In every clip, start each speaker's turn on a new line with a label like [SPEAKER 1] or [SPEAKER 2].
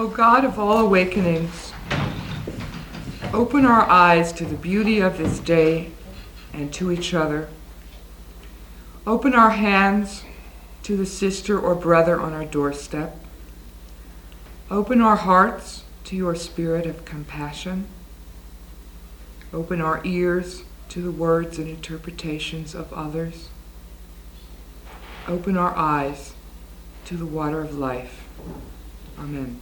[SPEAKER 1] O God of all awakenings, open our eyes to the beauty of this day and to each other. Open our hands to the sister or brother on our doorstep. Open our hearts to your spirit of compassion. Open our ears to the words and interpretations of others. Open our eyes to the water of life. Amen.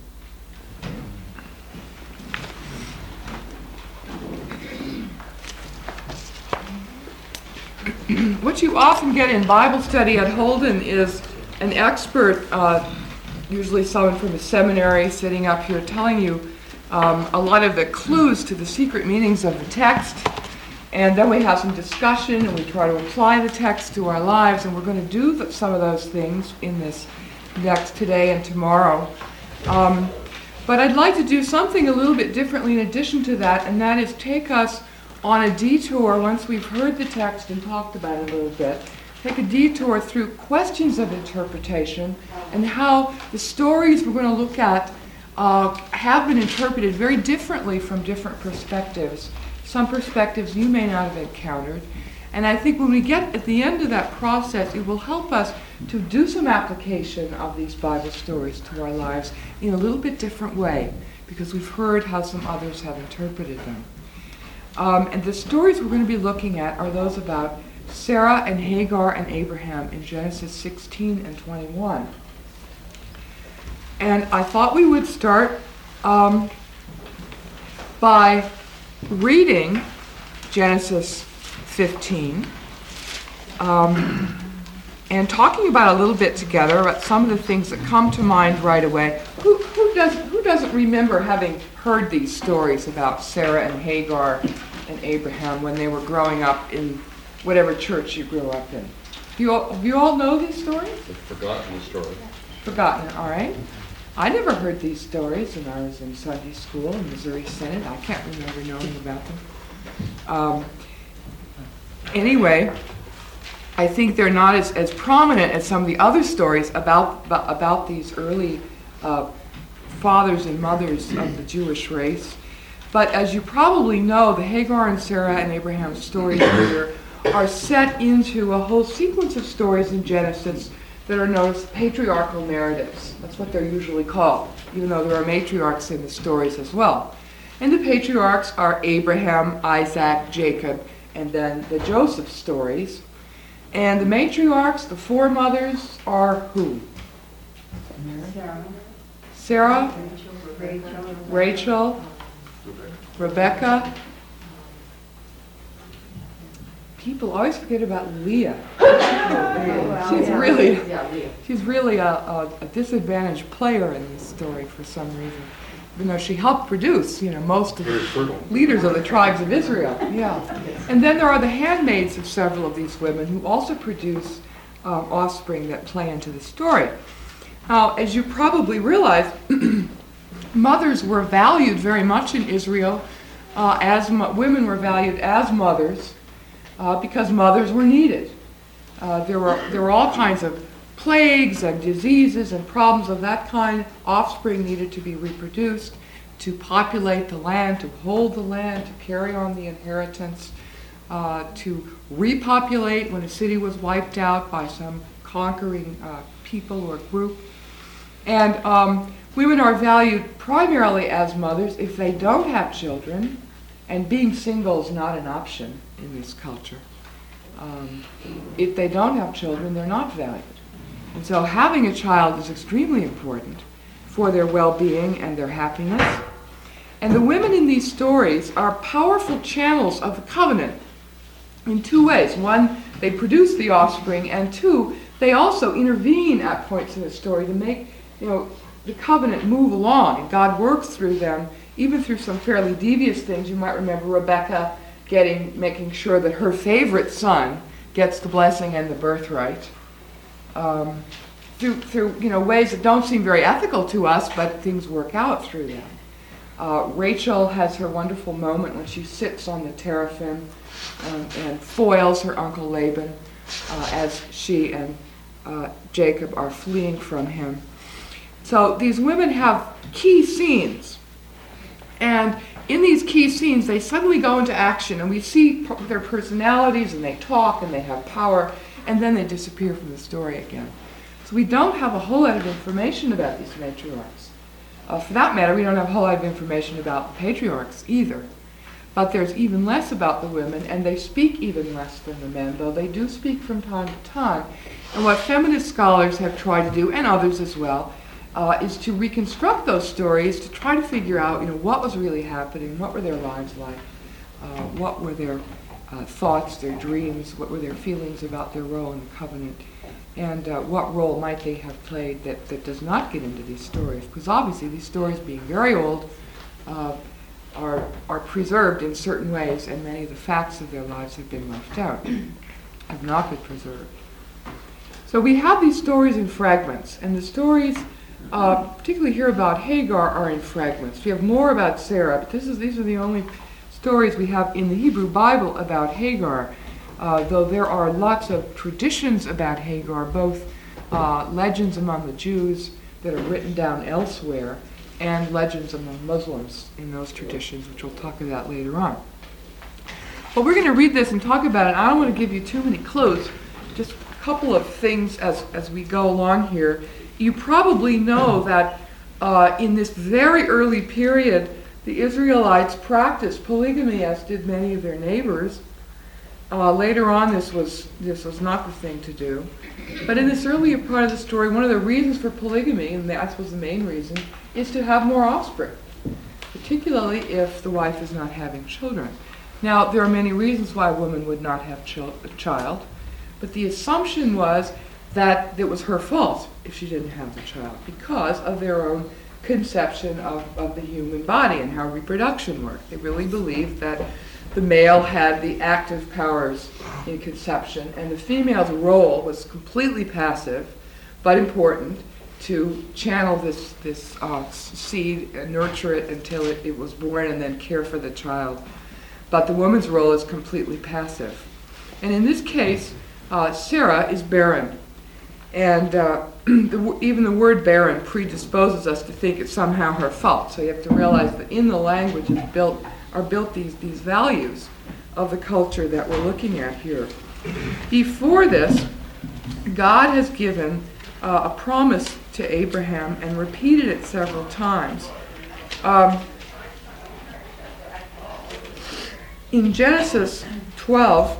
[SPEAKER 1] What you often get in Bible study at Holden is an expert, usually someone from a seminary, sitting up here telling you a lot of the clues to the secret meanings of the text. And then we have some discussion and we try to apply the text to our lives, and we're going to do some of those things in this next today and tomorrow. But I'd like to do something a little bit differently in addition to that, and that is take us on a detour once we've heard the text and talked about it a little bit. Take a detour through questions of interpretation and how the stories we're going to look at have been interpreted very differently from different perspectives. Some perspectives you may not have encountered. And I think when we get at the end of that process, it will help us to do some application of these Bible stories to our lives in a little bit different way, because we've heard how some others have interpreted them. And the stories we're going to be looking at are those about Sarah and Hagar and Abraham in Genesis 16 and 21. And I thought we would start by reading Genesis 15 and talking about a little bit together about some of the things that come to mind right away. Who doesn't remember having heard these stories about Sarah and Hagar and Abraham when they were growing up in whatever church you grew up in? Do you all know these stories?
[SPEAKER 2] I've forgotten the story.
[SPEAKER 1] Forgotten, all right. I never heard these stories when I was in Sunday school in Missouri Synod. I can't remember knowing about them. Anyway, I think they're not as prominent as some of the other stories about these early fathers and mothers of the Jewish race. But as you probably know, the Hagar and Sarah and Abraham stories here are set into a whole sequence of stories in Genesis that are known as patriarchal narratives. That's what they're usually called, even though there are matriarchs in the stories as well. And the patriarchs are Abraham, Isaac, Jacob, and then the Joseph stories. And the matriarchs, the foremothers, are who? Sarah, Rachel, Rebecca. People always forget about Leah. She's really a disadvantaged player in this story for some reason, even though she helped produce, most of the leaders of the tribes of Israel. Yeah, and then there are the handmaids of several of these women who also produce offspring that play into the story. Now, as you probably realize, mothers were valued very much in Israel, women were valued as mothers. Because mothers were needed. There were all kinds of plagues and diseases and problems of that kind. Offspring needed to be reproduced to populate the land, to hold the land, to carry on the inheritance, to repopulate when a city was wiped out by some conquering people or group. And women are valued primarily as mothers if they don't have children, and being single is not an option in this culture. If they don't have children, they're not valued. And so having a child is extremely important for their well-being and their happiness. And the women in these stories are powerful channels of the covenant in two ways. One, they produce the offspring, and two, they also intervene at points in the story to make the covenant move along. And God works through them, even through some fairly devious things. You might remember Rebecca making sure that her favorite son gets the blessing and the birthright. Through ways that don't seem very ethical to us, but things work out through them. Rachel has her wonderful moment when she sits on the teraphim and foils her uncle Laban as she and Jacob are fleeing from him. So these women have key scenes. And in these key scenes, they suddenly go into action, and we see their personalities, and they talk, and they have power, and then they disappear from the story again. So we don't have a whole lot of information about these matriarchs. For that matter, we don't have a whole lot of information about the patriarchs either. But there's even less about the women, and they speak even less than the men, though they do speak from time to time. And what feminist scholars have tried to do, and others as well, is to reconstruct those stories, to try to figure out, what was really happening, what were their lives like, what were their thoughts, their dreams, what were their feelings about their role in the covenant, and what role might they have played that does not get into these stories. Because obviously these stories, being very old, are preserved in certain ways, and many of the facts of their lives have been left out, have not been preserved. So we have these stories in fragments, and the stories, particularly here about Hagar, are in fragments. We have more about Sarah, but these are the only stories we have in the Hebrew Bible about Hagar, though there are lots of traditions about Hagar, both legends among the Jews that are written down elsewhere, and legends among Muslims in those traditions, which we'll talk about later on. But we're going to read this and talk about it. I don't want to give you too many clues, just a couple of things as we go along here. You probably know that in this very early period, the Israelites practiced polygamy, as did many of their neighbors. Later on, this was not the thing to do. But in this earlier part of the story, one of the reasons for polygamy, and I suppose the main reason, is to have more offspring, particularly if the wife is not having children. Now, there are many reasons why a woman would not have a child, but the assumption was that it was her fault if she didn't have the child, because of their own conception of the human body and how reproduction worked. They really believed that the male had the active powers in conception, and the female's role was completely passive, but important, to channel this seed and nurture it until it was born, and then care for the child. But the woman's role is completely passive. And in this case, Sarah is barren. And even the word barren predisposes us to think it's somehow her fault. So you have to realize that in the language are built these values of the culture that we're looking at here. Before this, God has given a promise to Abraham and repeated it several times. In Genesis 12,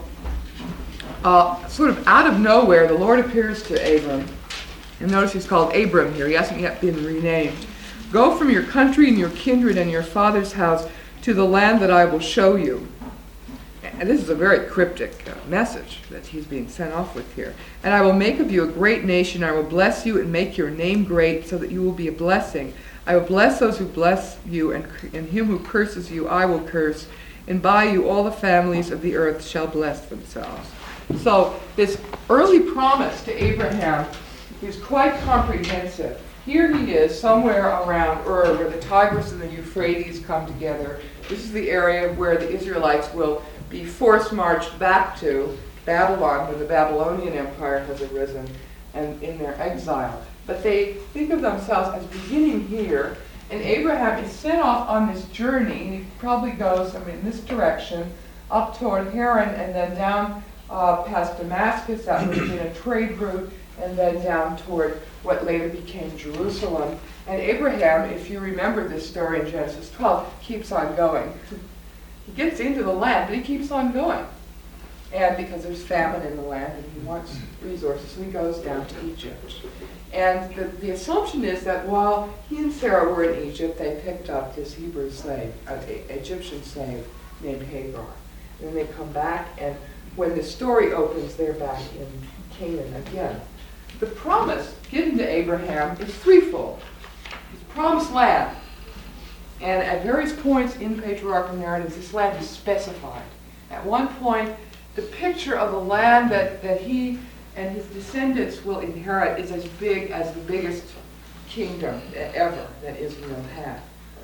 [SPEAKER 1] sort of out of nowhere, the Lord appears to Abram. And notice he's called Abram here. He hasn't yet been renamed. Go from your country and your kindred and your father's house to the land that I will show you. And this is a very cryptic message that he's being sent off with here. And I will make of you a great nation. I will bless you and make your name great so that you will be a blessing. I will bless those who bless you, and him who curses you I will curse. And by you all the families of the earth shall bless themselves. So this early promise to Abraham is quite comprehensive. Here he is, somewhere around Ur, where the Tigris and the Euphrates come together. This is the area where the Israelites will be forced marched back to Babylon, where the Babylonian Empire has arisen, and in their exile. But they think of themselves as beginning here, and Abraham is sent off on this journey, and he probably goes, in this direction, up toward Haran, and then down past Damascus. That would have been a trade route, and then down toward what later became Jerusalem. And Abraham, if you remember this story in Genesis 12, keeps on going. He gets into the land, but he keeps on going. And because there's famine in the land and he wants resources, so he goes down to Egypt. And the assumption is that while he and Sarah were in Egypt, they picked up this Hebrew slave, an Egyptian slave named Hagar. And then they come back, and when the story opens, they're back in Canaan again. The promise given to Abraham is threefold. He's promised land. And at various points in patriarchal narratives, this land is specified. At one point, the picture of the land that he and his descendants will inherit is as big as the biggest kingdom ever that Israel had.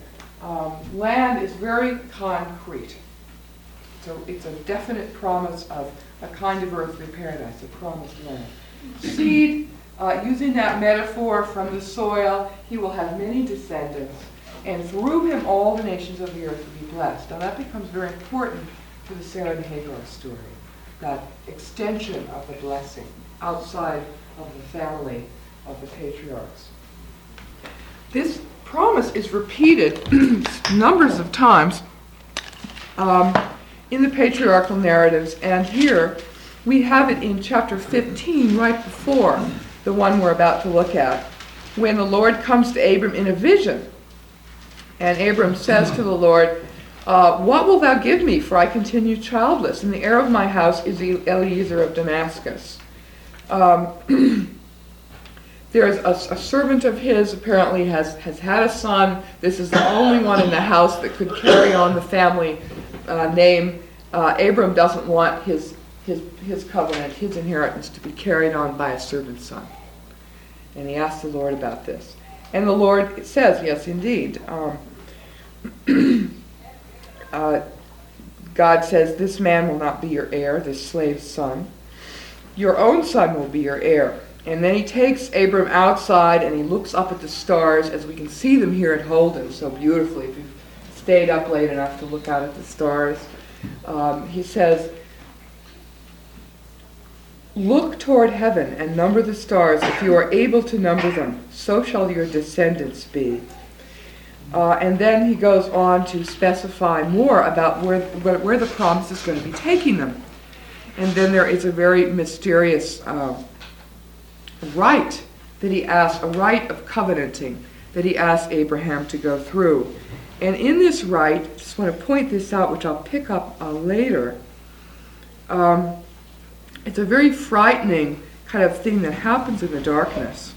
[SPEAKER 1] Land is very concrete. So it's a definite promise of a kind of earthly paradise, a promised land. Seed using that metaphor from the soil, he will have many descendants, and through him all the nations of the earth will be blessed. Now that becomes very important for the Sarah and Hagar story, that extension of the blessing outside of the family of the patriarchs. This promise is repeated numbers of times in the patriarchal narratives, and here we have it in chapter 15, right before the one we're about to look at, when the Lord comes to Abram in a vision. And Abram says to the Lord, what will thou give me, for I continue childless, and the heir of my house is Eliezer of Damascus. There's a servant of his, apparently has had a son. This is the only one in the house that could carry on the family name. Abram doesn't want his covenant, his inheritance, to be carried on by a servant's son. And he asks the Lord about this. And the Lord says, yes, indeed. God says, this man will not be your heir, this slave's son. Your own son will be your heir. And then he takes Abram outside and he looks up at the stars, as we can see them here at Holden so beautifully. If you've stayed up late enough to look out at the stars. He says, look toward heaven and number the stars. If you are able to number them, so shall your descendants be. And then he goes on to specify more about where the promise is going to be taking them. And then there is a very mysterious rite that he asks, a rite of covenanting that he asks Abraham to go through. And in this rite, I just want to point this out, which I'll pick up later. It's a very frightening kind of thing that happens in the darkness.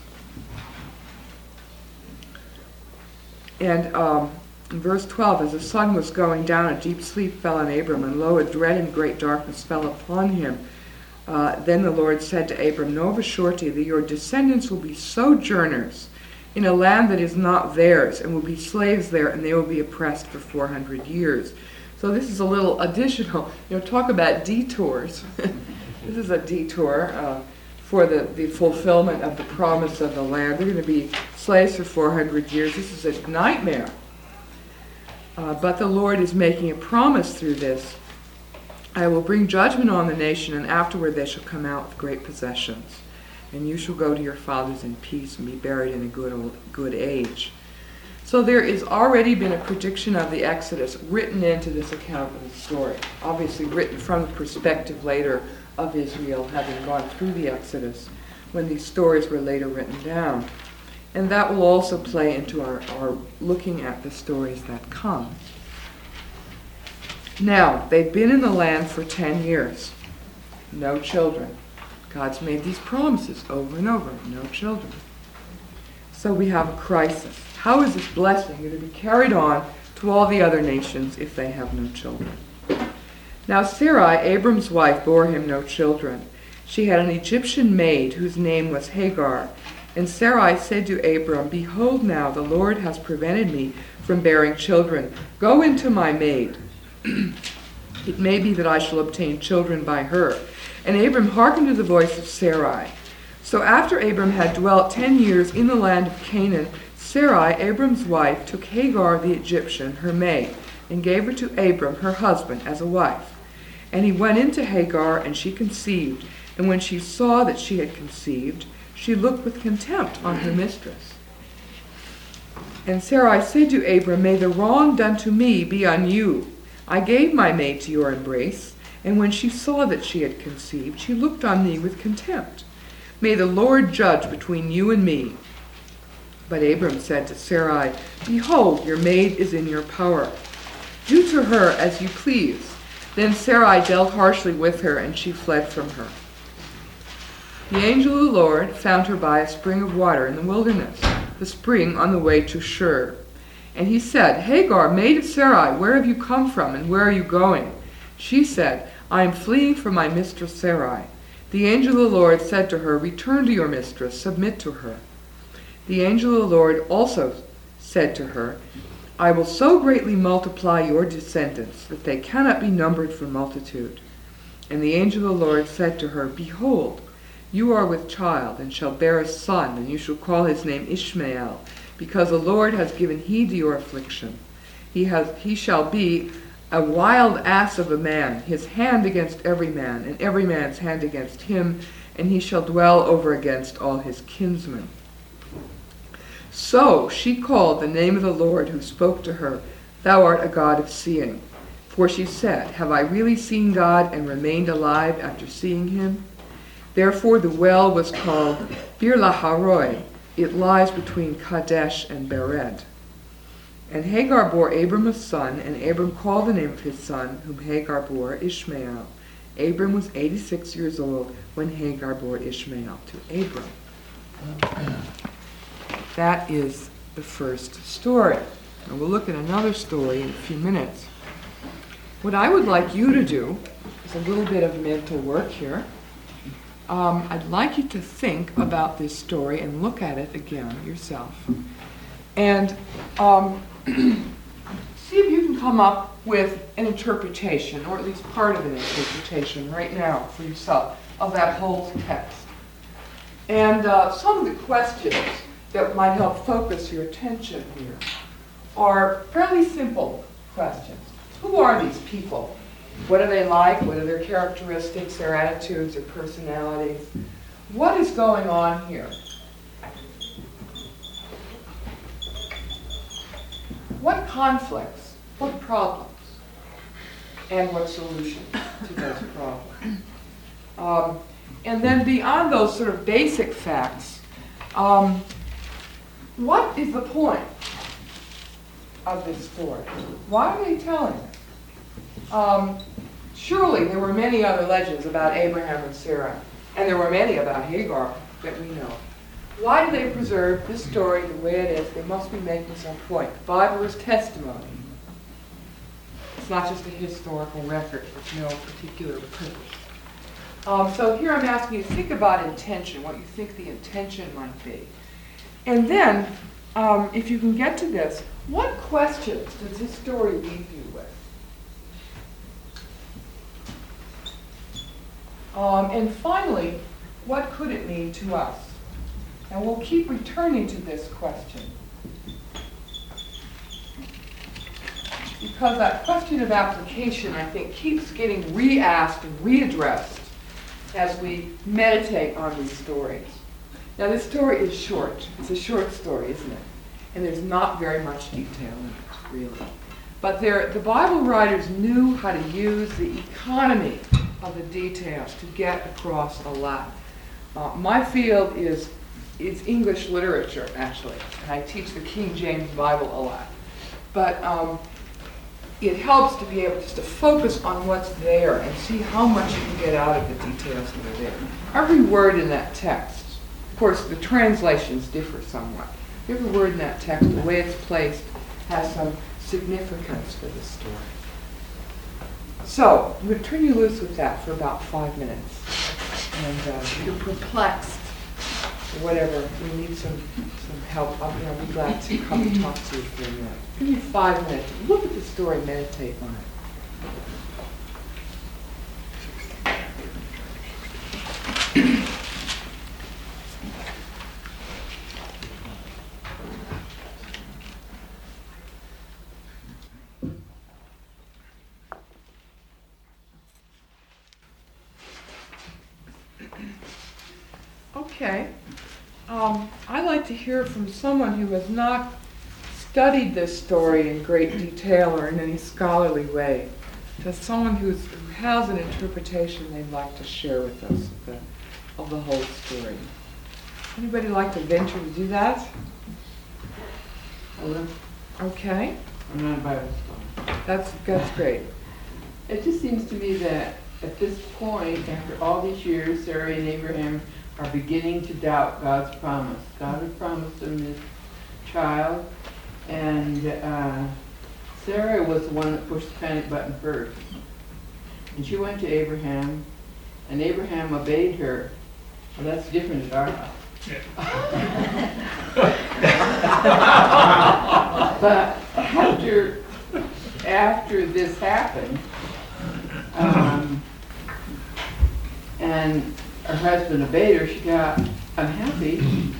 [SPEAKER 1] And in verse 12, as the sun was going down, a deep sleep fell on Abram, and lo, a dread and great darkness fell upon him. Then the Lord said to Abram, know of a surety that your descendants will be sojourners in a land that is not theirs, and will be slaves there, and they will be oppressed for 400 years. So this is a little additional, talk about detours. This is a detour for the fulfillment of the promise of the land. They're going to be slaves for 400 years. This is a nightmare. But the Lord is making a promise through this. I will bring judgment on the nation, and afterward they shall come out with great possessions. And you shall go to your fathers in peace and be buried in a good age. So there has already been a prediction of the Exodus written into this account of the story. Obviously written from the perspective later of Israel, having gone through the Exodus, when these stories were later written down. And that will also play into our looking at the stories that come. Now, they've been in the land for 10 years. No children. God's made these promises over and over. No children. So we have a crisis. How is this blessing going to be carried on to all the other nations if they have no children? Now Sarai, Abram's wife, bore him no children. She had an Egyptian maid whose name was Hagar. And Sarai said to Abram, behold now, the Lord has prevented me from bearing children. Go into my maid. It may be that I shall obtain children by her. And Abram hearkened to the voice of Sarai. So after Abram had dwelt 10 years in the land of Canaan, Sarai, Abram's wife, took Hagar the Egyptian, her maid, and gave her to Abram, her husband, as a wife. And he went into Hagar, and she conceived. And when she saw that she had conceived, she looked with contempt on her mistress. And Sarai said to Abram, may the wrong done to me be on you. I gave my maid to your embrace, and when she saw that she had conceived, she looked on me with contempt. May the Lord judge between you and me. But Abram said to Sarai, behold, your maid is in your power. Do to her as you please. Then Sarai dealt harshly with her, and she fled from her. The angel of the Lord found her by a spring of water in the wilderness, the spring on the way to Shur. And he said, Hagar, maid of Sarai, where have you come from, and where are you going? She said, I am fleeing from my mistress Sarai. The angel of the Lord said to her, return to your mistress, submit to her. The angel of the Lord also said to her, I will so greatly multiply your descendants that they cannot be numbered for multitude. And the angel of the Lord said to her, behold, You are with child, and shall bear a son, and you shall call his name Ishmael, because the Lord has given heed to your affliction. He shall be a wild ass of a man, his hand against every man, and every man's hand against him, and he shall dwell over against all his kinsmen. So she called the name of the Lord who spoke to her, Thou art a God of seeing. For she said, Have I really seen God and remained alive after seeing him? Therefore the well was called Bir Laharoi. It lies between Kadesh and Bered. And Hagar bore Abram a son, and Abram called the name of his son, whom Hagar bore, Ishmael. Abram was 86 years old when Hagar bore Ishmael to Abram. That is the first story. And we'll look at another story in a few minutes. What I would like you to do is a little bit of mental work here. I'd like you to think about this story and look at it again yourself. And see if you can come up with an interpretation, or at least part of an interpretation right now for yourself of that whole text. And some of the questions that might help focus your attention here are fairly simple questions. Who are these people? What are they like? What are their characteristics, their attitudes, their personalities? What is going on here? What conflicts, what problems, and what solutions to those problems? And then beyond those sort of basic facts, what is the point of this story? Why are they telling it? Surely there were many other legends about Abraham and Sarah, and there were many about Hagar that we know. Why do they preserve this story the way it is? They must be making some point. The Bible is testimony. It's not just a historical record with no particular purpose. So here I'm asking you to think about intention, what you think the intention might be. And then, if you can get to this, what questions does this story leave you with? And finally, what could it mean to us? And we'll keep returning to this question, because that question of application, I think, keeps getting re-asked and readdressed as we meditate on these stories. Now, this story is short. It's a short story, isn't it? And there's not very much detail in it, really. But the Bible writers knew how to use the economy of the details to get across a lot. My field is English literature, actually, and I teach the King James Bible a lot. But it helps to be able just to focus on what's there and see how much you can get out of the details that are there. Every word in that text, of course, the translations differ somewhat. Every word in that text, the way it's placed, has some significance for the story. So, I'm going to turn you loose with that for about 5 minutes. And if you're perplexed, or whatever, we need some help, I'll be glad to come and talk to you for a minute. Give me 5 minutes. Look at the story, meditate on it. Okay. I'd like to hear from someone who has not studied this story in great detail or in any scholarly way. Just someone who has an interpretation they'd like to share with us of the whole story. Anybody like to venture to do that?
[SPEAKER 2] Hello.
[SPEAKER 1] Okay.
[SPEAKER 2] I'm not a Bible scholar.
[SPEAKER 1] That's great.
[SPEAKER 2] It just seems to me that at this point, after all these years, Sarah and Abraham are beginning to doubt God's promise. God had promised them this child, and Sarah was the one that pushed the panic button first. And she went to Abraham, and Abraham obeyed her. Well, that's different at our house. But after this happened, and her husband obeyed her, she got unhappy.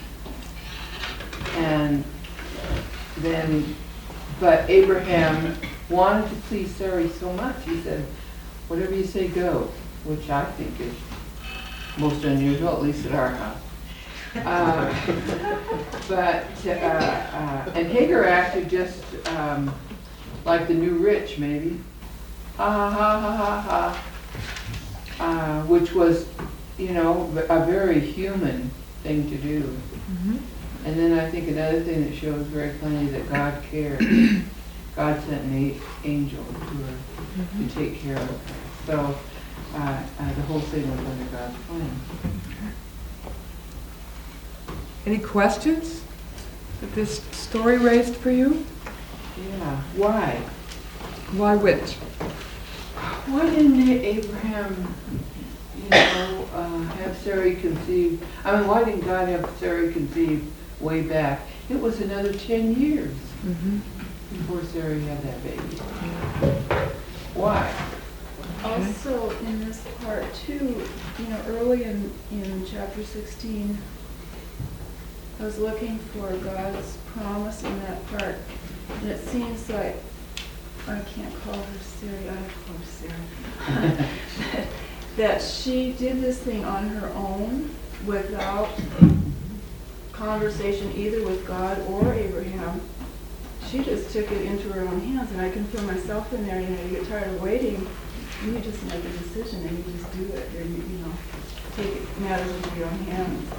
[SPEAKER 2] And then, but Abraham wanted to please Sarai so much, he said, whatever you say goes, which I think is most unusual, at least at our house. And Hagar acted just like the new rich, maybe. Ha ha ha ha ha ha. Which was, a very human thing to do.
[SPEAKER 1] Mm-hmm.
[SPEAKER 2] And then I think another thing that shows very plainly that God cared. God sent an angel to her to take care of her. So the whole thing was under God's plan.
[SPEAKER 1] Any questions that this story raised for you?
[SPEAKER 2] Yeah. Why?
[SPEAKER 1] Why which?
[SPEAKER 2] Why didn't Abraham, have Sarai conceive? Why didn't God have Sarai conceive way back? It was another 10 years before Sarai had that baby. Why?
[SPEAKER 3] Also, in this part too, early in chapter 16, I was looking for God's promise in that part, and it seems like, I can't call her Sarah, I call her Sarah, that she did this thing on her own without conversation either with God or Abraham. She just took it into her own hands, and I can feel myself in there. You get tired of waiting, you just make a decision and you just do it, or you take matters into your own hands.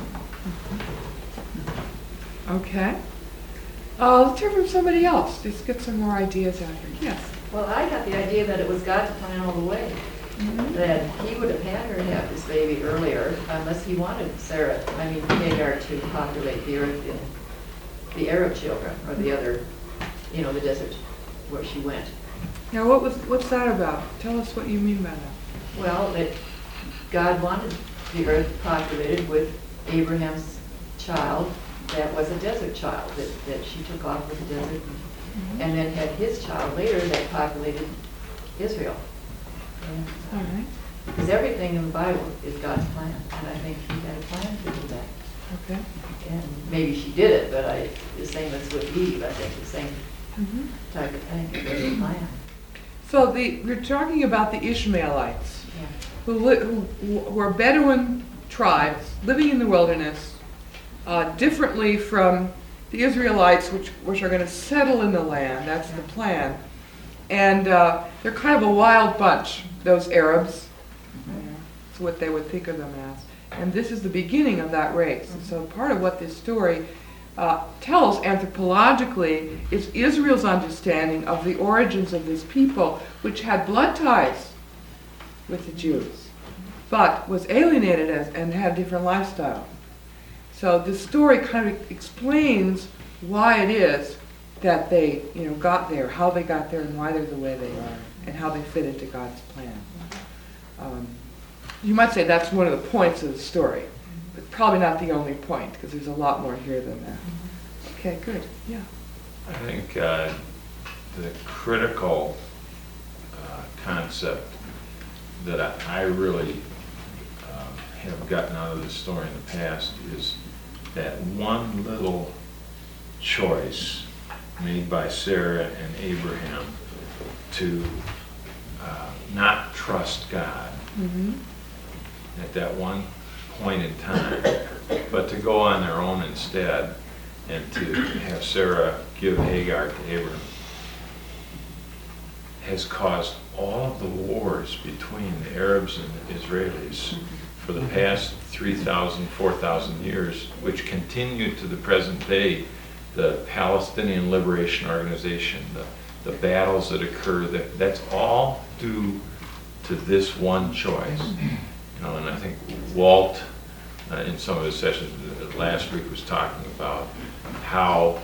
[SPEAKER 1] Okay. Let's hear from somebody else. Just get some more ideas out here. Yes.
[SPEAKER 4] Well, I got the idea that it was God's plan all the way. That he would have had her have this baby earlier unless he wanted Hagar to populate the earth in the Arab children or the other, the desert where she went.
[SPEAKER 1] Now, what's that about? Tell us what you mean by that.
[SPEAKER 4] Well, that God wanted the earth populated with Abraham's child that was a desert child, that she took off with the desert, and then had his child later that populated Israel.
[SPEAKER 1] All right.
[SPEAKER 4] Because everything in the Bible is God's plan, and I think he had a plan to do that.
[SPEAKER 1] Okay.
[SPEAKER 4] And maybe she did it, but the same as with Eve, I think the same type of thing, it was a plan.
[SPEAKER 1] So we're talking about the Ishmaelites,
[SPEAKER 4] Yeah.
[SPEAKER 1] who are Bedouin tribes living in the wilderness, differently from the Israelites, which are going to settle in the land. That's the plan. And they're kind of a wild bunch, those Arabs. That's what they would think of them as. And this is the beginning of that race. And so part of what this story tells anthropologically is Israel's understanding of the origins of this people, which had blood ties with the Jews, but was alienated and had a different lifestyle. So this story kind of explains why it is that they, got there, how they got there, and why they're the way they are, and how they fit into God's plan. You might say that's one of the points of the story, but probably not the only point, because there's a lot more here than that. Okay, good. Yeah.
[SPEAKER 5] I think the critical concept that I really have gotten out of the story in the past is that one little choice made by Sarah and Abraham to not trust God at that one point in time, but to go on their own instead and to have Sarah give Hagar to Abraham has caused all of the wars between the Arabs and the Israelis for the past 3,000, 4,000 years, which continue to the present day. The Palestinian Liberation Organization, the battles that occur, that's all due to this one choice. And I think Walt, in some of his sessions last week, was talking about how,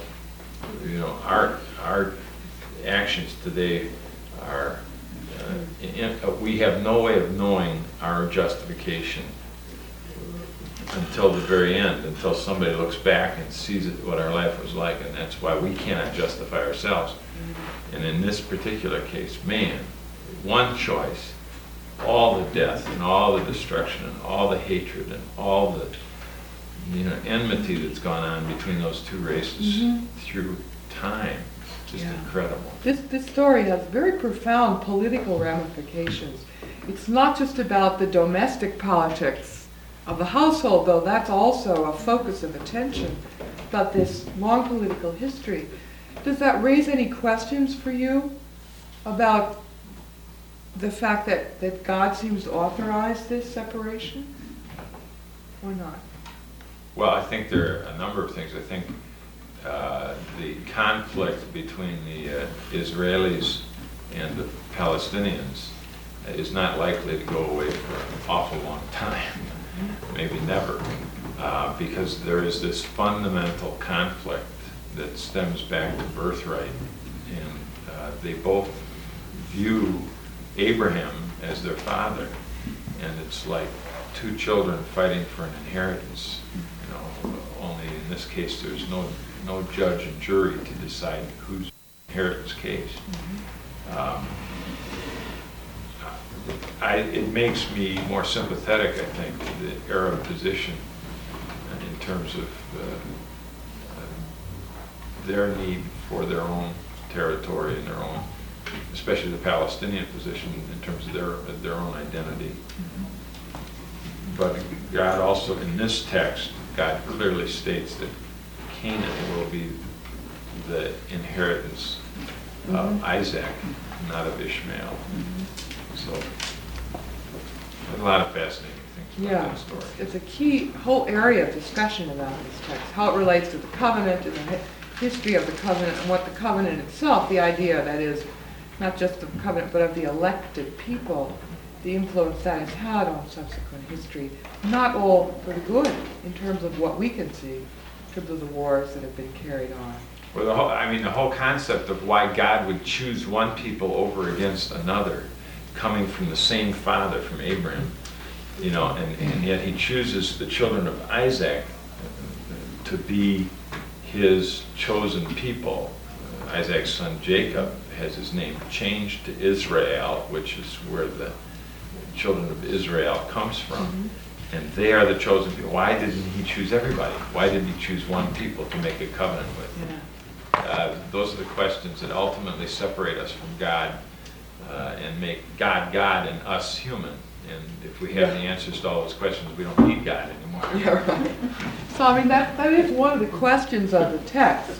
[SPEAKER 5] our actions today are, we have no way of knowing our justification until the very end, until somebody looks back and sees what our life was like, and that's why we cannot justify ourselves. And in this particular case, man, one choice all the death and all the destruction and all the hatred and all the enmity that's gone on between those two races through time. Just
[SPEAKER 1] Yeah.
[SPEAKER 5] incredible.
[SPEAKER 1] This story has very profound political ramifications. It's not just about the domestic politics of the household, though that's also a focus of attention, but this long political history. Does that raise any questions for you about the fact that God seems to authorize this separation? Or not?
[SPEAKER 5] Well, I think there are a number of things. I think the conflict between the Israelis and the Palestinians is not likely to go away for an awful long time, maybe never, because there is this fundamental conflict that stems back to birthright, and they both view Abraham as their father, and it's like two children fighting for an inheritance. Only in this case there's no judge and jury to decide whose inheritance case. It makes me more sympathetic, I think, to the Arab position in terms of their need for their own territory and their own, especially the Palestinian position in terms of their own identity. But God also, in this text, God clearly states that Canaan will be the inheritance of Isaac, not of Ishmael. So, a lot of fascinating things about that story.
[SPEAKER 1] It's a key whole area of discussion about this text, how it relates to the covenant and the history of the covenant and what the covenant itself, the idea that is not just of the covenant but of the elected people, the influence that has had on subsequent history, not all for the good in terms of what we can see, in terms of the wars that have been carried on.
[SPEAKER 5] Well, the whole concept of why God would choose one people over against another, coming from the same father, from Abraham, and yet he chooses the children of Isaac to be his chosen people. Isaac's son Jacob has his name changed to Israel, which is where the children of Israel comes from. And they are the chosen people. Why didn't he choose everybody? Why didn't he choose one people to make a covenant with? Those are the questions that ultimately separate us from God and make God God and us human. And if we have the answers to all those questions, we don't need God anymore.
[SPEAKER 1] Yeah, right. So, I mean, that is one of the questions of the text.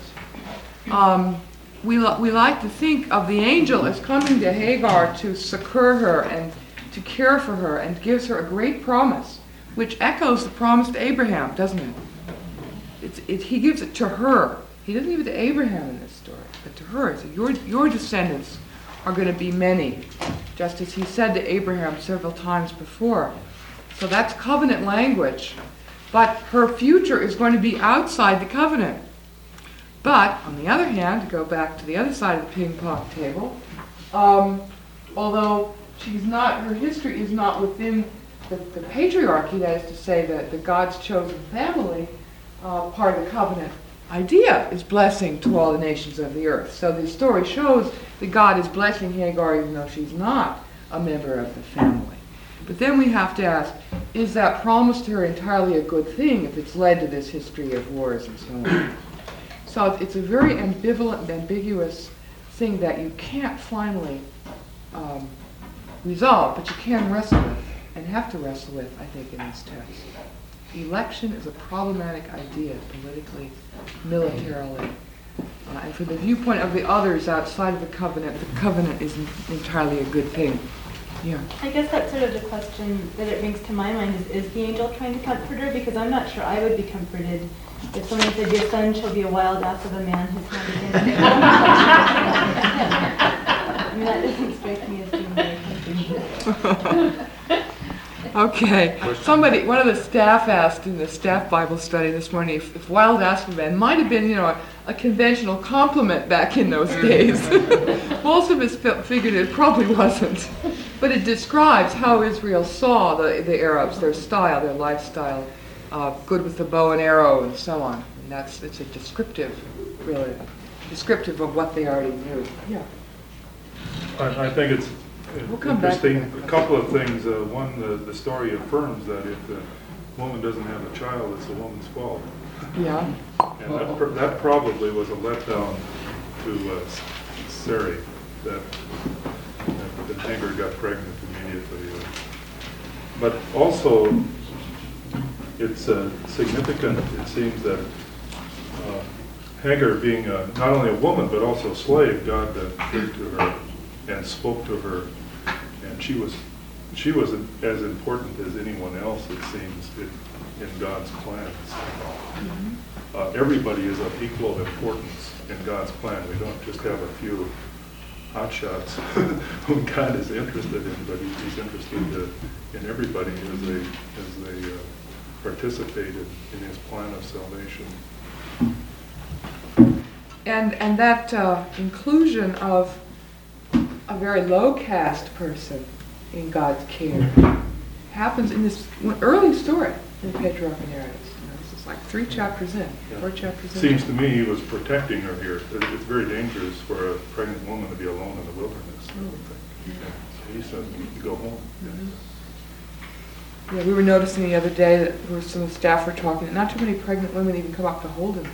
[SPEAKER 1] We like to think of the angel as coming to Hagar to succor her and to care for her, and gives her a great promise, which echoes the promise to Abraham, doesn't it? He gives it to her. He doesn't give it to Abraham in this story, but to her. He said, your descendants are going to be many, just as he said to Abraham several times before. So that's covenant language. But her future is going to be outside the covenant. But, on the other hand, to go back to the other side of the ping pong table, although her history is not within the patriarchy, that is to say, the God's chosen family, part of the covenant idea is blessing to all the nations of the earth. So the story shows that God is blessing Hagar even though she's not a member of the family. But then we have to ask, is that promise to her entirely a good thing if it's led to this history of wars and so on? So it's a very ambivalent and ambiguous thing that you can't finally resolve, but you can wrestle with, and have to wrestle with, I think, in this text. Election is a problematic idea, politically, militarily. And from the viewpoint of the others outside of the covenant isn't entirely a good thing. Yeah.
[SPEAKER 6] I guess that's sort of the question that it brings to my mind is the angel trying to comfort her? Because I'm not sure I would be comforted if someone said, your son shall be a wild ass of a man who's not against I mean, that doesn't strike me as being very comforting.
[SPEAKER 1] Okay. One of the staff asked in the staff Bible study this morning if wild ass of a man might have been, a conventional compliment back in those days. Most of us figured it probably wasn't. But it describes how Israel saw the Arabs, their style, their lifestyle, good with the bow and arrow and so on. And it's a descriptive of what they already knew. Yeah.
[SPEAKER 7] I think it's
[SPEAKER 1] We'll come back to
[SPEAKER 7] Interesting,
[SPEAKER 1] that.
[SPEAKER 7] a couple of things. One, the story affirms that if the woman doesn't have a child, it's the woman's fault.
[SPEAKER 1] Yeah.
[SPEAKER 7] And that probably was a letdown to Sarai, that Hagar got pregnant immediately. But also, it's significant, it seems, that Hagar, being not only a woman but also a slave, God appeared to her and spoke to her, and she was as important as anyone else, it seems, in God's plans. Everybody is of equal importance in God's plan. We don't just have a few hotshots whom God is interested in, but He's interested in everybody as they participate in His plan of salvation.
[SPEAKER 1] And that inclusion of a very low caste person in God's care happens in this early story in the Patriarch and Narratives. This is like 3 chapters in, 4 chapters in.
[SPEAKER 7] Seems to me He was protecting her here. It's very dangerous for a pregnant woman to be alone in the wilderness, I would think. So He said, you go home.
[SPEAKER 1] Yeah, we were noticing the other day that some of the staff were talking, that not too many pregnant women even come up to Holden.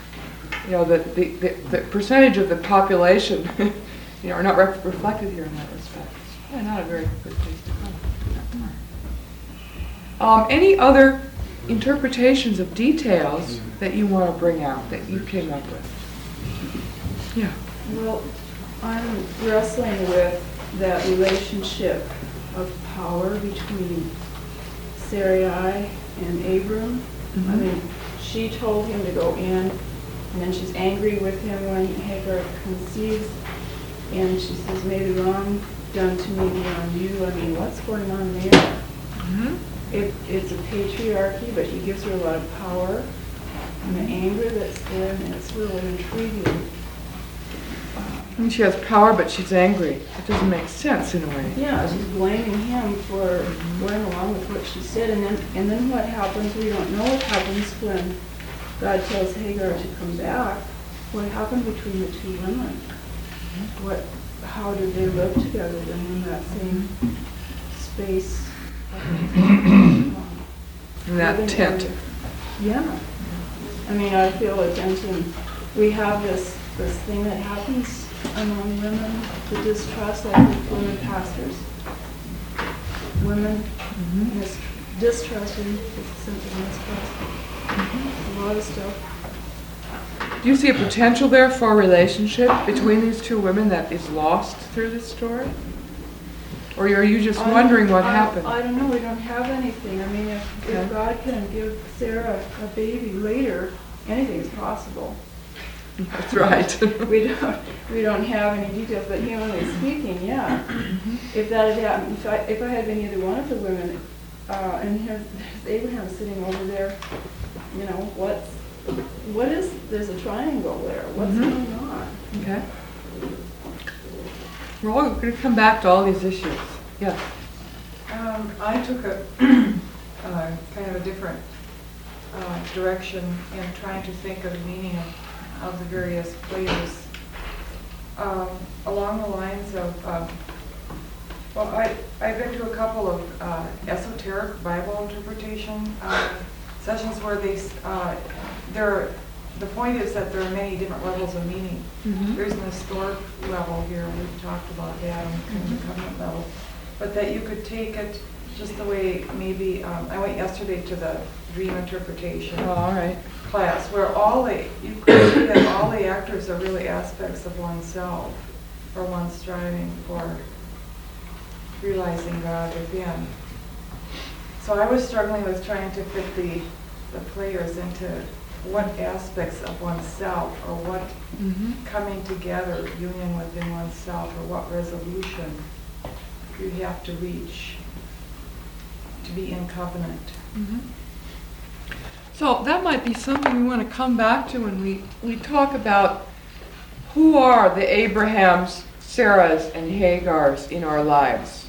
[SPEAKER 1] The percentage of the population, are not reflected here in that respect. It's probably not a very good place to come. Any other interpretations of details that you want to bring out, that you came up with? Yeah.
[SPEAKER 3] Well, I'm wrestling with that relationship of power between Sarai and Abram. I mean, she told him to go in, and then she's angry with him when Hagar conceives, and she says, may the wrong done to me be on you. I mean, what's going on there? It's a patriarchy, but he gives her a lot of power, and the anger that's there, and it's really intriguing.
[SPEAKER 1] And she has power, but she's angry. It doesn't make sense in a way.
[SPEAKER 3] Yeah, she's blaming him for going along with what she said, and then what happens? We don't know what happens when God tells Hagar to come back. What happened between the two women? How did they live together then in that same space?
[SPEAKER 1] In that tent.
[SPEAKER 3] Yeah. I mean, I feel a tension. We have this thing that happens among women, the distrust, I think women pastors. Women distrusting, simple mistrust. A lot of stuff.
[SPEAKER 1] Do you see a potential there for a relationship between these two women that is lost through this story? Or are you just wondering what happened?
[SPEAKER 3] I don't know. We don't have anything. I mean, if God can give Sarah a baby later, anything's possible.
[SPEAKER 1] That's right.
[SPEAKER 3] We don't have any details, but humanly speaking, yeah. If that had happened, if I had been either one of the women, and here's Abraham sitting over there, what is? There's a triangle there. What's going on?
[SPEAKER 1] Okay. We're all going to come back to all these issues. Yeah.
[SPEAKER 8] I took a kind of a different direction in trying to think of the meaning of the various players. Along the lines of, I've been to a couple of esoteric Bible interpretation sessions where the point is that there are many different levels of meaning. There's an historic level here, we've talked about that, and kind of the covenant level. But that you could take it just the way maybe, I went yesterday to the dream interpretation
[SPEAKER 1] All right.
[SPEAKER 8] class, where you could see that all the actors are really aspects of oneself, or one's striving for realizing God within. So I was struggling with trying to fit the players into what aspects of oneself, or what coming together, union within oneself, or what resolution you have to reach to be in covenant.
[SPEAKER 1] So that might be something we want to come back to when we talk about who are the Abrahams, Sarahs, and Hagars in our lives.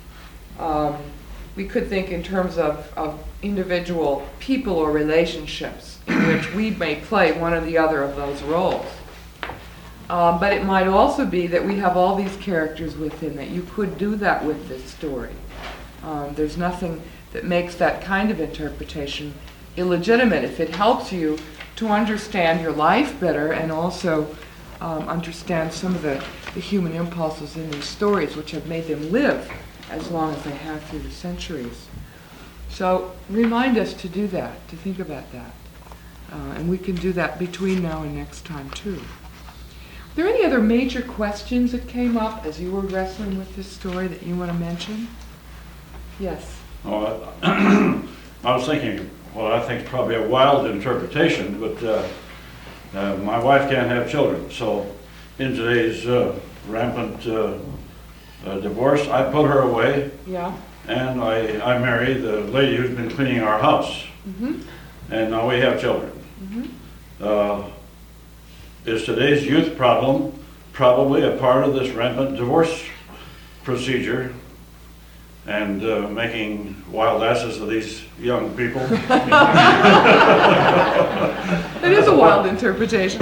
[SPEAKER 1] We could think in terms of individual people or relationships in which we may play one or the other of those roles. But it might also be that we have all these characters within that. You could do that with this story. There's nothing that makes that kind of interpretation illegitimate if it helps you to understand your life better and also understand some of the human impulses in these stories which have made them live as long as they have through the centuries. So remind us to do that, to think about that. And we can do that between now and next time too. Are there any other major questions that came up as you were wrestling with this story that you want to mention? Yes.
[SPEAKER 9] Oh, I was thinking, well, I think it's probably a wild interpretation, but my wife can't have children. So in today's rampant divorce, I put her away.
[SPEAKER 1] Yeah.
[SPEAKER 9] And I marry the lady who's been cleaning our house.
[SPEAKER 1] Mm-hmm.
[SPEAKER 9] And now we have children.
[SPEAKER 1] Mm-hmm.
[SPEAKER 9] Is today's youth problem probably a part of this rampant divorce procedure and making wild asses of these young people?
[SPEAKER 1] It is a wild interpretation.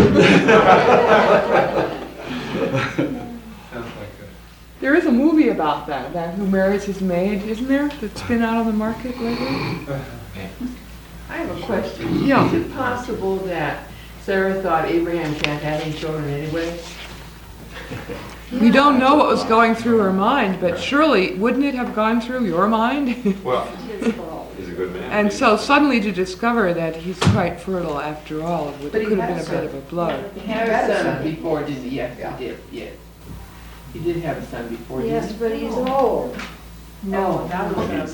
[SPEAKER 1] There is a movie about that Who Marries His Maid, isn't there? That's been out on the market lately.
[SPEAKER 2] I have a question.
[SPEAKER 1] Yeah.
[SPEAKER 2] Is it possible that Sarah thought Abraham can't have any children anyway?
[SPEAKER 1] We don't know what was going through her mind, but surely wouldn't it have gone through your mind?
[SPEAKER 10] Well, he's a good man.
[SPEAKER 1] And so suddenly to discover that he's quite fertile after all
[SPEAKER 2] But
[SPEAKER 1] could
[SPEAKER 2] he
[SPEAKER 1] have
[SPEAKER 2] had
[SPEAKER 1] been
[SPEAKER 2] a
[SPEAKER 1] a
[SPEAKER 2] son.
[SPEAKER 1] bit of a blow.
[SPEAKER 2] He had a son before, didn't he? Yes, he did, yes. He did have a son before, didn't
[SPEAKER 3] Yes,
[SPEAKER 2] he?
[SPEAKER 3] but he's old.
[SPEAKER 4] No, that was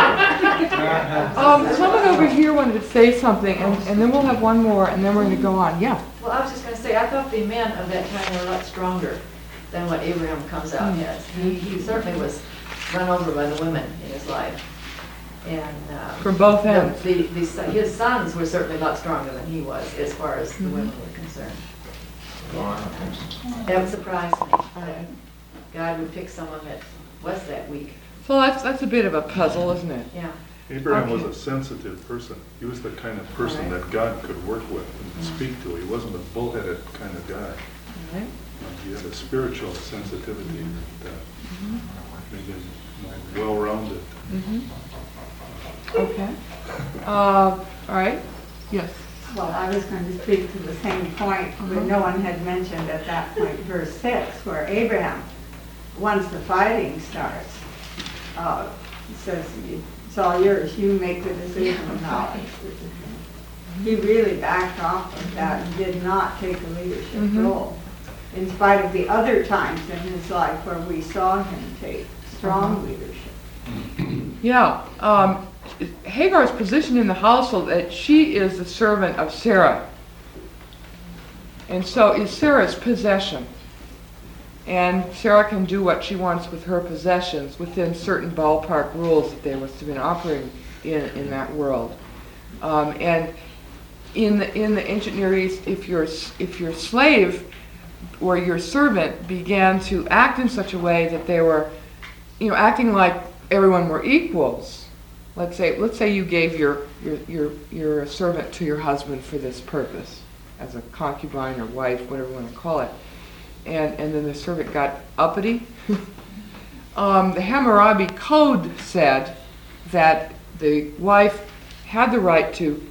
[SPEAKER 1] Someone over here wanted to say something, and then we'll have one more, and then we're going to go on. Yeah.
[SPEAKER 4] Well, I was just going to say, I thought the men of that time were a lot stronger than what Abraham comes out as. He certainly was run over by the women in his life. And
[SPEAKER 1] From both ends.
[SPEAKER 4] his sons were certainly a lot stronger than he was as far as the women were concerned.
[SPEAKER 5] Well, I don't think so.
[SPEAKER 4] That would surprise me, that God would pick someone that was that weak.
[SPEAKER 1] So that's a bit of a puzzle, isn't it?
[SPEAKER 4] Yeah.
[SPEAKER 7] Abraham was
[SPEAKER 1] Okay.
[SPEAKER 7] a sensitive person. He was the kind of person
[SPEAKER 1] All right.
[SPEAKER 7] that God could work with and speak to. He wasn't a bullheaded kind of guy.
[SPEAKER 1] All right.
[SPEAKER 7] He had a spiritual sensitivity that made him well-rounded.
[SPEAKER 1] Mm-hmm. Okay. All right. Yes.
[SPEAKER 11] Well, I was going to speak to the same point, but no one had mentioned at that point, verse 6, where Abraham, once the fighting starts, says, it's all yours, you make the decision now. He really backed off of that and did not take a leadership role, in spite of the other times in his life where we saw him take strong leadership.
[SPEAKER 1] Yeah. Hagar's position in the household, that she is the servant of Sarah. And so is Sarah's possession. And Sarah can do what she wants with her possessions within certain ballpark rules that they must have been operating in that world. And in the ancient Near East, if your slave or your servant began to act in such a way that they were, acting like everyone were equals. Let's say you gave your servant to your husband for this purpose, as a concubine or wife, whatever you want to call it. And then the servant got uppity. The Hammurabi Code said that the wife had the right to,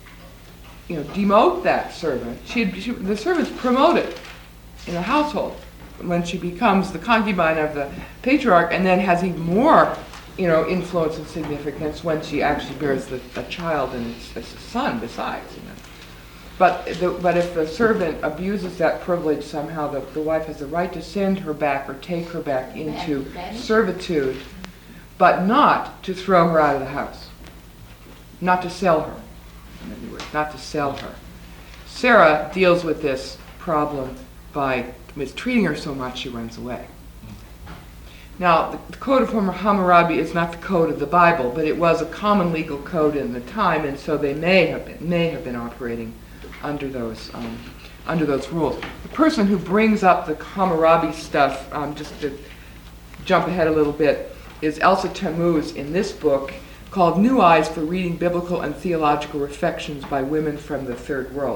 [SPEAKER 1] demote that servant. The servant's promoted in the household when she becomes the concubine of the patriarch, and then has even more, influence and significance when she actually bears a child and it's a son besides. But if the servant abuses that privilege somehow, the wife has the right to send her back or take her back into servitude, but not to throw her out of the house. Not to sell her, in other words, not to sell her. Sarah deals with this problem by mistreating her so much she runs away. Now, the Code of Hammurabi is not the code of the Bible, but it was a common legal code in the time, and so they may have been operating under those rules. The person who brings up the Hammurabi stuff, just to jump ahead a little bit, is Elsa Tammuz in this book called New Eyes for Reading Biblical and Theological Reflections by Women from the Third World.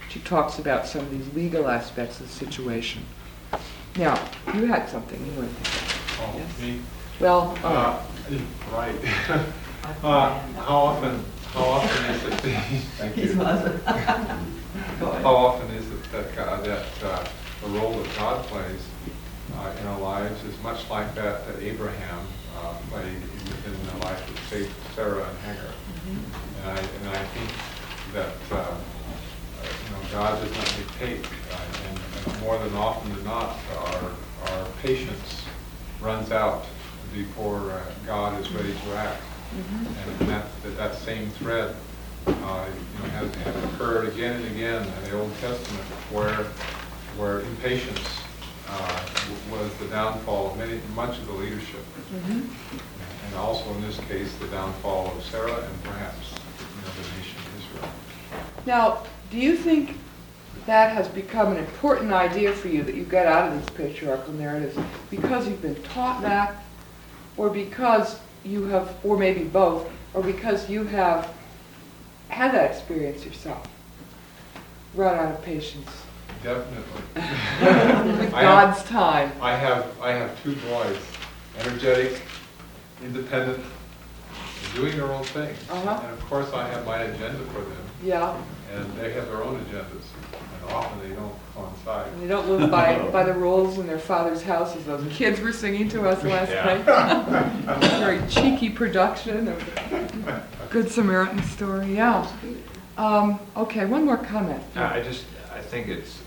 [SPEAKER 1] she talks about some of these legal aspects of the situation. Now, you had something you wanted to say.
[SPEAKER 10] Oh,
[SPEAKER 1] Yes.
[SPEAKER 10] me?
[SPEAKER 1] Well,
[SPEAKER 10] Right. How often is it, thank you. How often is it that the role that God plays in our lives is much like that Abraham played within the life of Sarah and Hagar. And I think that God does not dictate, and more than often than not, our patience runs out before God is ready to act. And that same thread has occurred again and again in the Old Testament, where impatience was the downfall of much of the leadership, and also in this case the downfall of Sarah and perhaps the nation of Israel.
[SPEAKER 1] now, do you think that has become an important idea for you that you get out of these patriarchal narratives because you've been taught that, or because you have, or maybe both, or because you have had that experience yourself, run out of patience
[SPEAKER 10] Definitely.
[SPEAKER 1] with God's time?
[SPEAKER 10] I have two boys, energetic, independent, doing their own thing. And of course I have my agenda for them,
[SPEAKER 1] Yeah,
[SPEAKER 10] and they have their own agendas, and often they don't coincide.
[SPEAKER 1] and they don't live by the rules in their father's house, as those kids were singing to us last night. Very cheeky production of Good Samaritan story, yeah. Okay, one more comment.
[SPEAKER 5] I think it's,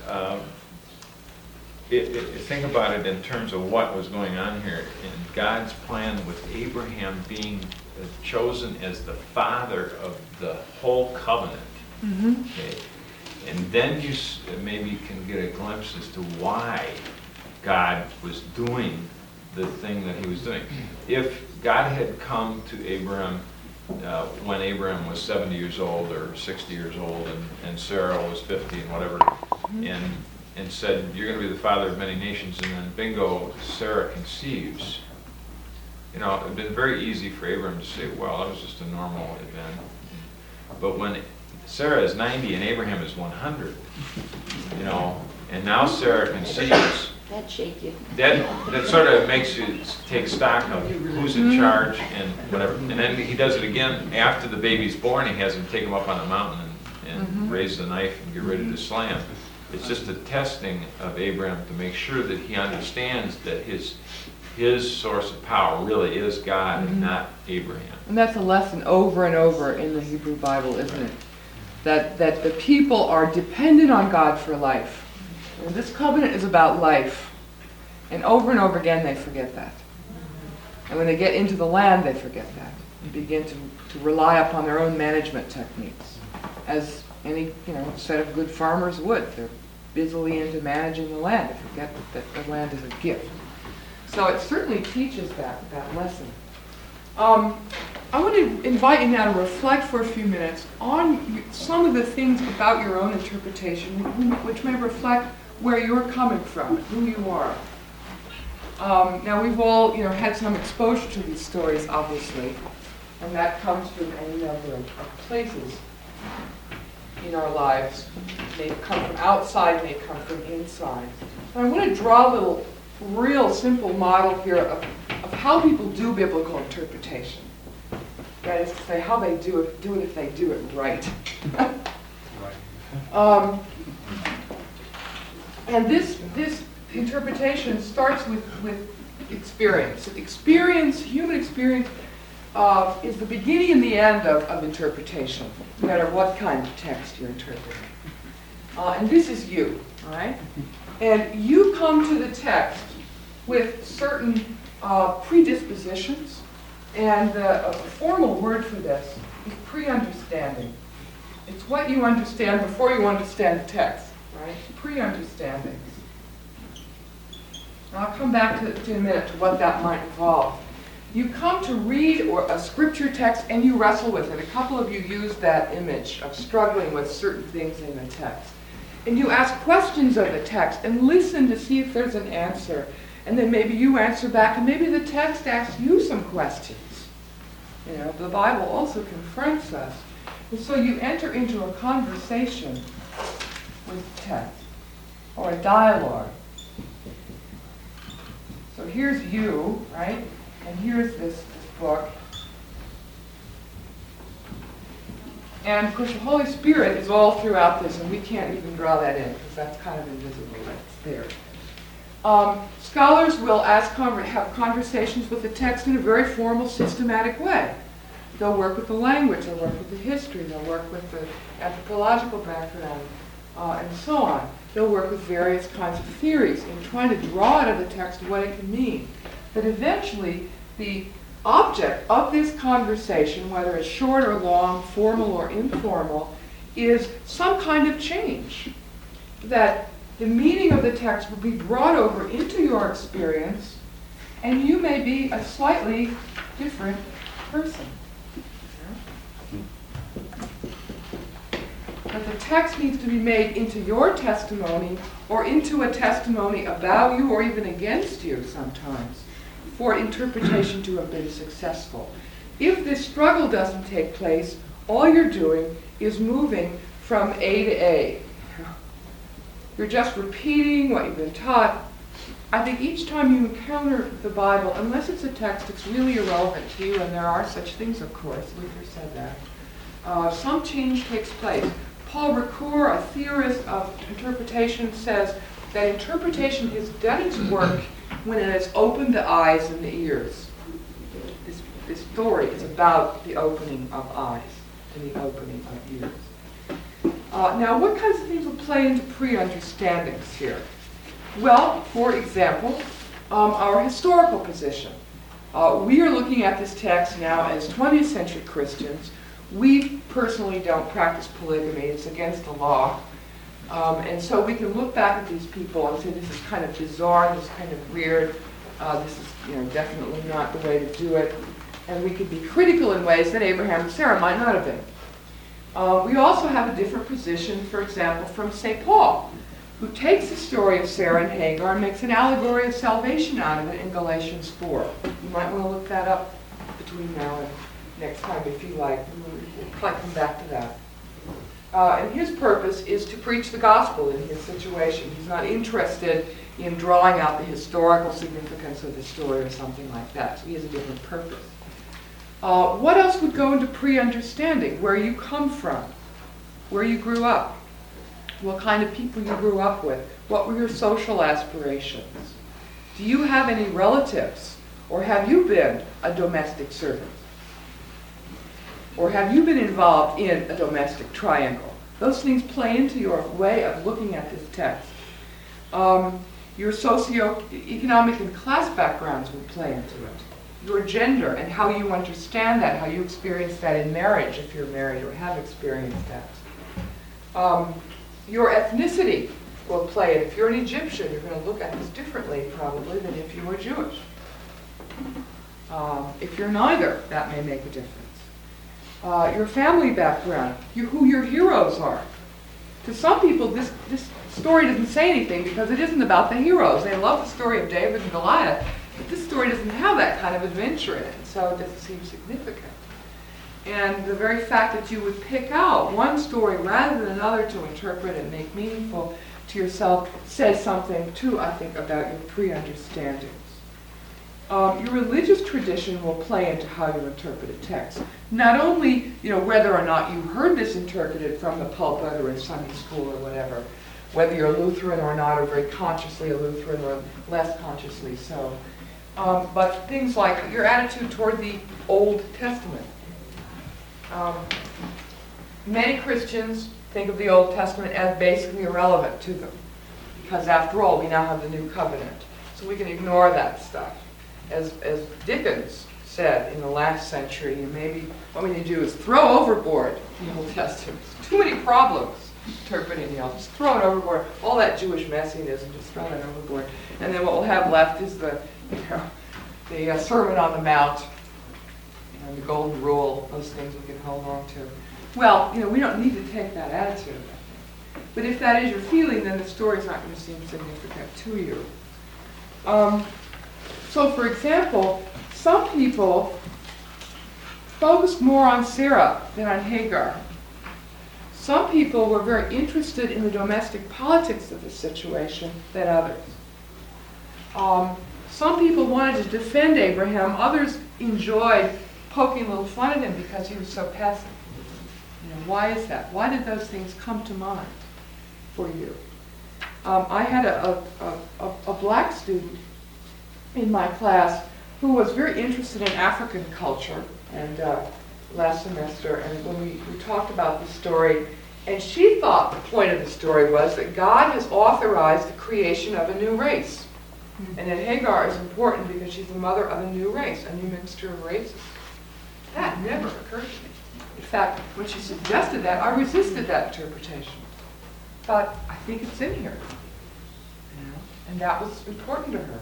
[SPEAKER 5] think about it in terms of what was going on here in God's plan with Abraham being chosen as the father of the whole covenant. Okay. And then you maybe can get a glimpse as to why God was doing the thing that he was doing. If God had come to Abraham when Abraham was 70 years old or 60 years old and Sarah was 50 and whatever, and said, you're going to be the father of many nations, and then bingo, Sarah conceives. It would have been very easy for Abraham to say, well, that was just a normal event. But when Sarah is 90 and Abraham is 100, and now Sarah conceives,
[SPEAKER 4] That'd shake you.
[SPEAKER 5] that sort of makes you take stock of who's in charge and whatever. And then he does it again after the baby's born. He has him take him up on a mountain and raise the knife and get ready to slay him. It's just a testing of Abraham to make sure that he understands that his source of power really is God and not Abraham.
[SPEAKER 1] And that's a lesson over and over in the Hebrew Bible, isn't it? That the people are dependent on God for life. And this covenant is about life. And over again they forget that. And when they get into the land, they forget that. They begin to rely upon their own management techniques, as any set of good farmers would. They're busily into managing the land. They forget that the land is a gift. So it certainly teaches that lesson. I want to invite you now to reflect for a few minutes on some of the things about your own interpretation which may reflect where you're coming from, who you are. Now we've all had some exposure to these stories, obviously, and that comes from any number of places in our lives. They come from outside, they come from inside. And I want to draw a little real simple model here of how people do biblical interpretation. That is to say, how they do it if they do it right. And this interpretation starts with experience. Human experience, is the beginning and the end of interpretation, no matter what kind of text you're interpreting. And this is you, all right? And you come to the text with certain predispositions, and a formal word for this is pre-understanding. It's what you understand before you understand the text, right? Pre-understandings. And I'll come back to in a minute to what that might involve. You come to read a scripture text and you wrestle with it. A couple of you used that image of struggling with certain things in the text. And you ask questions of the text and listen to see if there's an answer. And then maybe you answer back, and maybe the text asks you some questions. The Bible also confronts us. And so you enter into a conversation with the text, or a dialogue. So here's you, right? And here's this book. And of course the Holy Spirit is all throughout this, and we can't even draw that in because that's kind of invisible, but it's there. Scholars will have conversations with the text in a very formal, systematic way. They'll work with the language, they'll work with the history, they'll work with the anthropological background, and so on. They'll work with various kinds of theories in trying to draw out of the text what it can mean. But eventually, the object of this conversation, whether it's short or long, formal or informal, is some kind of change. That the meaning of the text will be brought over into your experience, and you may be a slightly different person. But the text needs to be made into your testimony, or into a testimony about you, or even against you sometimes, for interpretation to have been successful. If this struggle doesn't take place, all you're doing is moving from A to A. You're just repeating what you've been taught. I think each time you encounter the Bible, unless it's a text that's really irrelevant to you, and there are such things, of course, Luther said that, some change takes place. Paul Ricoeur, a theorist of interpretation, says that interpretation has done its work when it has opened the eyes and the ears. This story is about the opening of eyes and the opening of ears. Now, what kinds of things will play into pre-understandings here? Well, for example, our historical position. We are looking at this text now as 20th century Christians. We personally don't practice polygamy. It's against the law. And so we can look back at these people and say, this is kind of bizarre, this is kind of weird, this is definitely not the way to do it. And we could be critical in ways that Abraham and Sarah might not have been. We also have a different position, for example, from St. Paul, who takes the story of Sarah and Hagar and makes an allegory of salvation out of it in Galatians 4. You might want to look that up between now and next time if you like. We'll probably come back to that. And his purpose is to preach the gospel in his situation. He's not interested in drawing out the historical significance of the story or something like that. So he has a different purpose. What else would go into pre-understanding? Where you come from, where you grew up, what kind of people you grew up with, what were your social aspirations? Do you have any relatives, or have you been a domestic servant? Or have you been involved in a domestic triangle? Those things play into your way of looking at this text. Your socioeconomic and class backgrounds will play into it. Your gender and how you understand that, how you experience that in marriage if you're married or have experienced that. Your ethnicity will play it. If you're an Egyptian, you're going to look at this differently probably than if you were Jewish. If you're neither, that may make a difference. Your family background, who your heroes are. To some people, this story doesn't say anything because it isn't about the heroes. They love the story of David and Goliath, but this story doesn't have that kind of adventure in it, so it doesn't seem significant. And the very fact that you would pick out one story rather than another to interpret and make meaningful to yourself says something, too, I think, about your pre-understandings. Your religious tradition will play into how you interpret a text. Not only, whether or not you heard this interpreted from the pulpit or in Sunday school or whatever, whether you're Lutheran or not, or very consciously a Lutheran or less consciously so, but things like your attitude toward the Old Testament. Many Christians think of the Old Testament as basically irrelevant to them, because after all, we now have the New Covenant, so we can ignore that stuff. As Dickens said in the last century, and maybe what we need to do is throw overboard the Old Testament. There's too many problems interpreting the Old. Just throw it overboard. All that Jewish messiness, and just throw it overboard. And then what we'll have left is the Sermon on the Mount, and the Golden Rule, those things we can hold on to. Well, we don't need to take that attitude. But if that is your feeling, then the story's not going to seem significant to you. So, for example, some people focus more on Sarah than on Hagar. Some people were very interested in the domestic politics of the situation than others. Some people wanted to defend Abraham. Others enjoyed poking a little fun at him because he was so passive. Why is that? Why did those things come to mind for you? I had a black student in my class who was very interested in African culture, and last semester, and when we talked about the story, and she thought the point of the story was that God has authorized the creation of a new race, and that Hagar is important because she's the mother of a new race, a new mixture of races. That never occurred to me. In fact, when she suggested that, I resisted that interpretation. But I think it's in here, and that was important to her.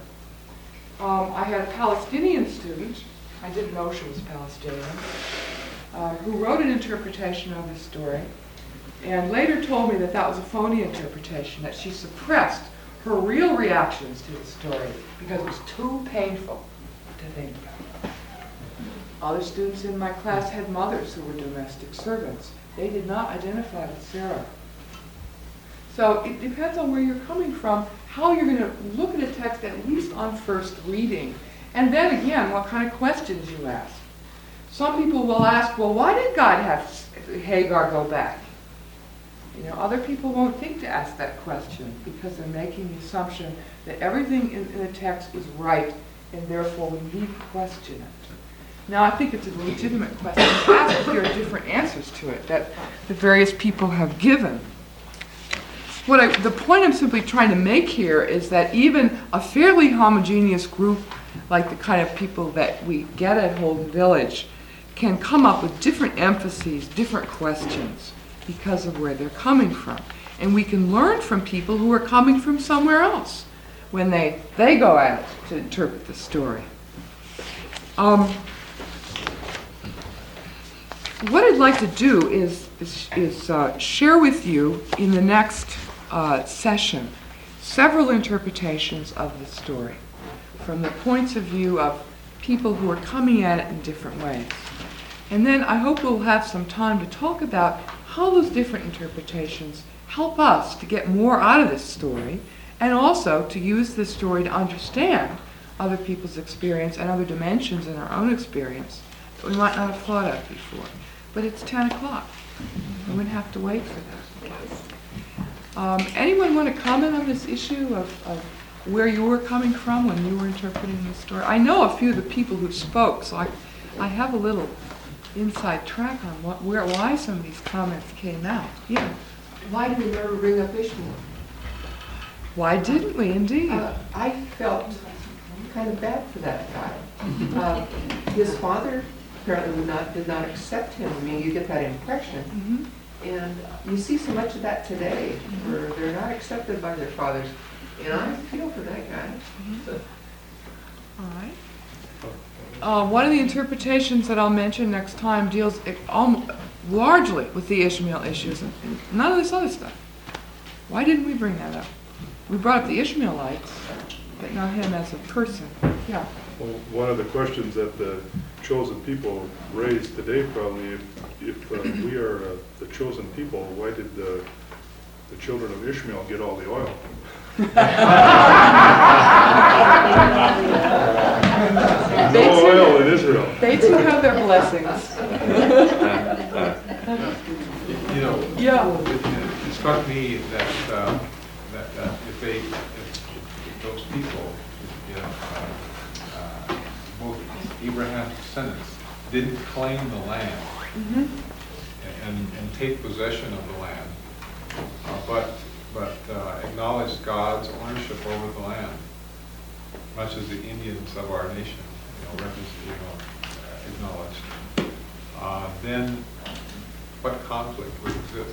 [SPEAKER 1] I had a Palestinian student, I didn't know she was Palestinian, who wrote an interpretation of the story, and later told me that that was a phony interpretation, that she suppressed her real reactions to the story because it was too painful to think about. Other students in my class had mothers who were domestic servants. They did not identify with Sarah. So it depends on where you're coming from, how you're going to look at a text, at least on first reading. And then again, what kind of questions you ask. Some people will ask, well, why did God have Hagar go back? Other people won't think to ask that question because they're making the assumption that everything in the text is right, and therefore we need to question it. Now, I think it's a legitimate question to ask, but there are different answers to it that the various people have given. The point I'm simply trying to make here is that even a fairly homogeneous group, like the kind of people that we get at Holden Village, can come up with different emphases, different questions, because of where they're coming from. And we can learn from people who are coming from somewhere else when they go out to interpret the story. What I'd like to do is share with you in the next session several interpretations of the story from the points of view of people who are coming at it in different ways. And then I hope we'll have some time to talk about how those different interpretations help us to get more out of this story, and also to use this story to understand other people's experience and other dimensions in our own experience that we might not have thought of before. But it's 10 o'clock. We wouldn't have to wait for that, I guess. Anyone want to comment on this issue of where you were coming from when you were interpreting the story? I know a few of the people who spoke, so I have a little inside track on why some of these comments came out. Yeah.
[SPEAKER 2] Why did we never bring up Ishmael?
[SPEAKER 1] Why didn't we, indeed?
[SPEAKER 2] I felt kind of bad for that guy. His father apparently did not accept him. I mean, you get that impression.
[SPEAKER 1] Mm-hmm.
[SPEAKER 2] And you see so much of that today, where they're not accepted by their fathers. And I feel for that guy. So.
[SPEAKER 1] All right. One of the interpretations that I'll mention next time deals largely with the Ishmael issues and none of this other stuff. Why didn't we bring that up? We brought up the Ishmaelites, but not him as a person. Yeah.
[SPEAKER 7] Well, one of the questions that the chosen people raise today probably, if we are the chosen people, why did the children of Ishmael get all the oil? No oil in Israel.
[SPEAKER 1] They too have their blessings. Yeah.
[SPEAKER 10] It struck me that if those people, both Abraham's descendants, didn't claim the land and take possession of the land, but acknowledged God's ownership over the land, much as the Indians of our nation, acknowledged. Then, what conflict would exist?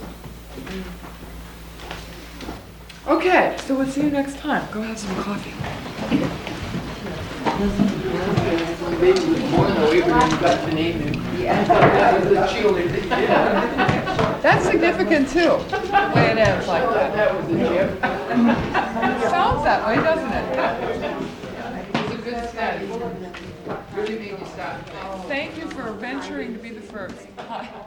[SPEAKER 1] Okay, so we'll see you next time. Go have some coffee. That's significant too, the way it ends like that.
[SPEAKER 2] That was a gift.
[SPEAKER 1] Sounds that way, doesn't it?
[SPEAKER 2] It's a good study. Really made you stop.
[SPEAKER 1] Thank you for venturing to be the first. Bye.